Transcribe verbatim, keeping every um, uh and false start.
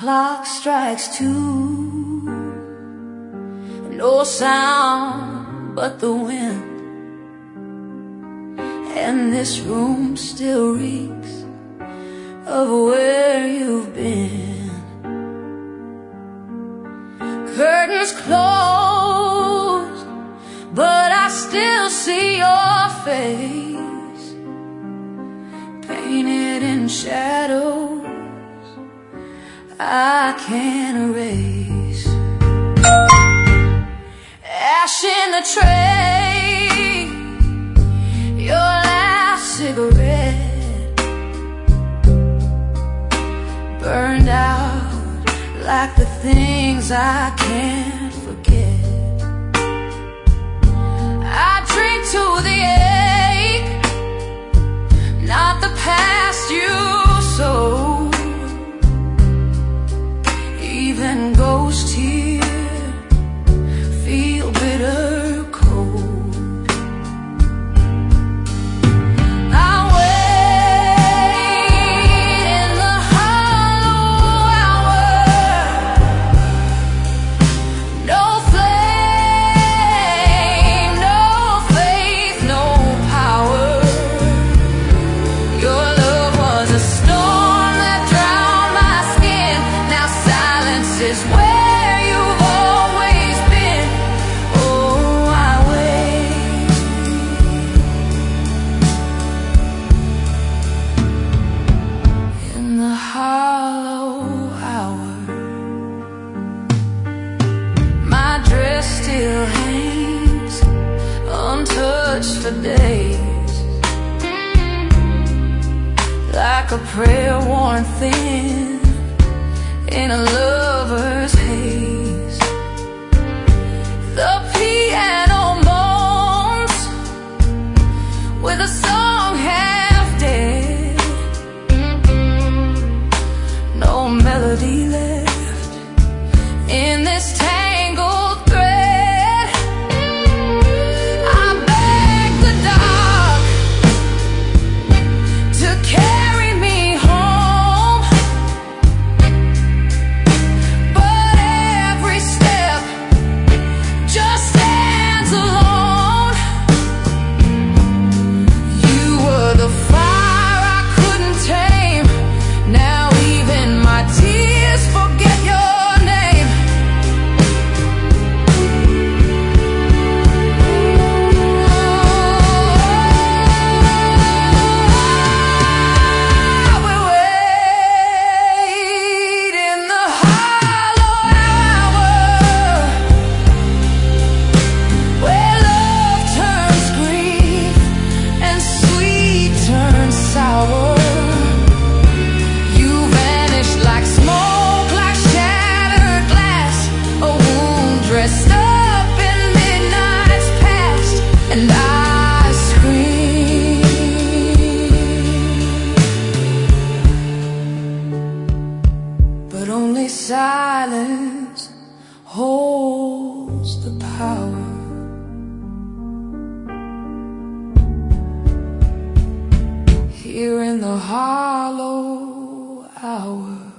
clock strikes two, no sound but the wind, and this room still reeks of where you've been. Curtains closed, but I still see your face, painted in shadows I can't erase. Ash in the tray, your last cigarette, burned out like the things I can't forget. I drink to the ache, not the past you sowed. Even ghosts here feel bitter cold. I wait in the hollow hour, no flame, no faith, no power. Your love was a storm that drowned my skin. Now silence is where you've always been. Oh, I wait in the hollow hour. My dress still hangs untouched for days, like a prayer worn thin in a lover's haze. The piano moans with a song half dead, no melody left in this tangled thread. I beg the dark to carry me home, but every step just stands alone. You were the fire I couldn't tame. Now even my tears forget your name. I will wait in the hollow hour, where love turns grief and sweet turns sour. You vanished like smoke, like shattered glass, a wound dressed up in midnight's past, and I scream, but only silence holds the power. Here in the hollow hour.